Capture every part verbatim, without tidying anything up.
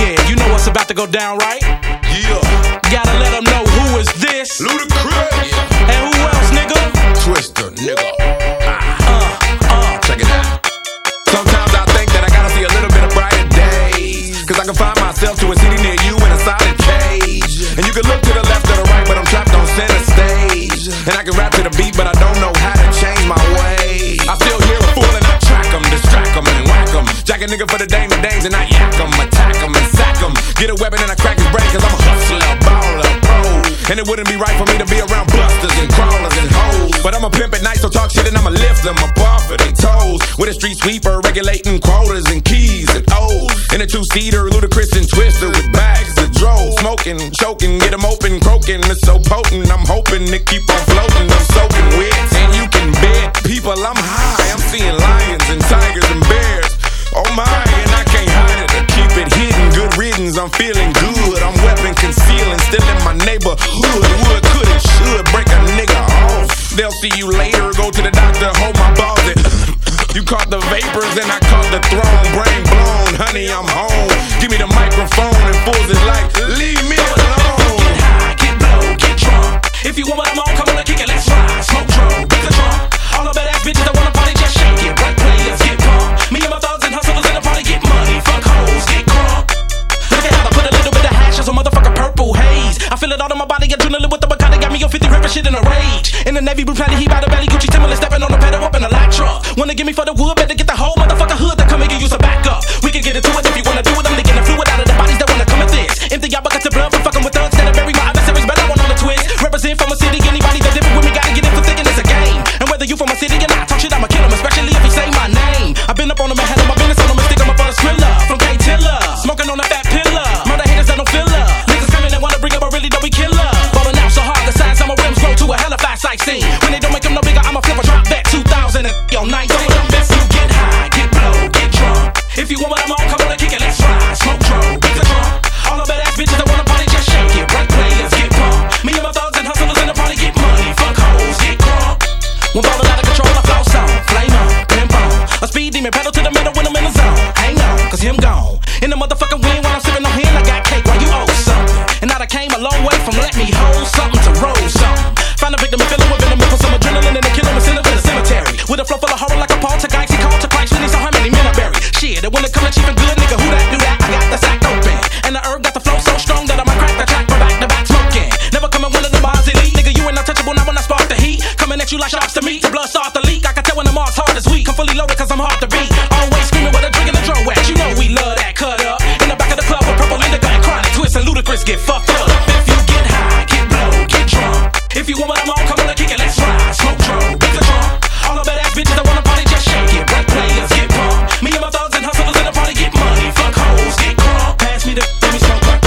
Yeah, you know what's about to go down, right? Yeah. Gotta let them know who is this. Ludacris. Yeah. And who else, nigga? Twister, nigga. Ah. Uh, uh. Check it out. Sometimes I think that I gotta see a little bit of brighter days, cause I can find myself to a city near you in a solid cage. And you can look to the left or the right, but I'm trapped on center stage. And I can rap to the beat, but I don't know how to change my way. I still hear a fool and I track em, distract em and whack em. Jack a nigga for the dame and dames and I yak em, attack em and sack em. Get a weapon and I crack his brain cause I'm a hustler, baller, pro. And it wouldn't be right for me to be around busters and crawlers and hoes. But I'm a pimp at night, so talk shit and I'ma lift them up off of their toes. With a street sweeper regulating quotas and keys and O's. In a two-seater, Ludacris and Twister with bags of dro. Smoking, choking, get them open, croaking. It's so potent, I'm hoping to keep on floating. I'm soaking wet, and you can bet people I'm high. I'm seeing lions and tigers and bears. Oh my, and I can't hide it or keep it hidden. Good riddance, I'm feeling good. I'm weapon concealing, still in my neighborhood. Would, could, and should break a nigga off. They'll see you later, go to the doctor, hold my balls. You caught the vapors and I caught the throne. Brain blown, honey, I'm home. Give me the microphone and fools is like, leave me alone. Get high, get blow, get drunk. If you want what I'm on, come on and kick it, let's ride. Smoke dro, beat the trunk. All the badass bitches that wanna party, just shake it. Right players, get pumped. Me and my thugs and hustlers in the party, get money. Fuck hoes, get crunk. Look at how I put a little bit of hash on some motherfucking purple haze. I feel it all in my body, adrenaline with the Bacardi. Got me on fifty river shit in a rage. In the Navy blue planet, he by the belly, Gucci Timberland, stepping on the pedal up in a light truck. Wanna give me for the wood, better get the whole motherfucking hood to come and give you some backup. We can get into it if you wanna do it. I'm leaking the fluid out of the bodies that wanna come at this. Empty y'all buckets of blood for fucking with thugs that are bury my adversaries, but I want on the twist. Represent from a city, anybody that different with me gotta get in for thinking it's a game. And whether you from a city or not, talk shit, I'ma kill 'em, especially if you say my name. I've been up on them and had on my business on them and stick 'em up on a skrilla. From K-Tiller, smoking on a fat pillar. Murder haters that don't feel her. Niggas coming and wanna bring up a really don't be killer. Falling out so hard, the size of my rims grow to a hella fast sight scene. When they don't make them no bigger, I'ma flip a drop back two thousand and yo, nineteen. You get high, get blow, get drunk. If you want what I'm on, come on and kick it, let's ride. Smoke dro, beat the trunk. All the badass bitches that wanna party, just shake it. Right players, get pumped. Me and my thugs and hustlers in the party, get money. Fuck hoes, get crunk. When ballin' out of control, I flow song. Flame on, pimp on. A speed demon, pedal to the metal when I'm in the zone. Hang on, cause him gone. In the motherfucking wind when I'm sippin' on hand, I got cake while you owe something. And now I came a long way from let me hold something to roll something. Find a victim and fill him with venom and put some adrenaline and kill him and send him to the cemetery. With a flow full of horror like a poltergeist, he called to Christ when he saw how many men I buried. Shit, and when it come to cheap and good, nigga, who that, do that? I got the sack open. And the herb got the flow so strong that I might crack the track from back to back smoking. Never coming one of the bars elite, nigga, you ain't untouchable now when I spark the heat. Coming at you like sharks to meet, the blood start to leak. I can tell when the mark's hard as weak. I'm fully loaded cause I'm hard to beat. Always screaming with a drink and a dro at. You know we love that cut up. In the back of the club with purple indigo and chronic twist and Ludacris get fucked up. If you get high, get blow, get drunk. If you want what I'm on, come on and kick it, let's ride. Smoke dro, beat the trunk. All the badass bitches that wanna party, just shake it. Right players, get pumped. Me and my thugs and hustlers in the party, get money. Fuck hoes, get crunk. Pass me the, let me smoke one.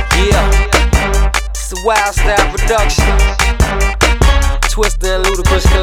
Yeah, it's a Wild Style production. Twister and Ludacris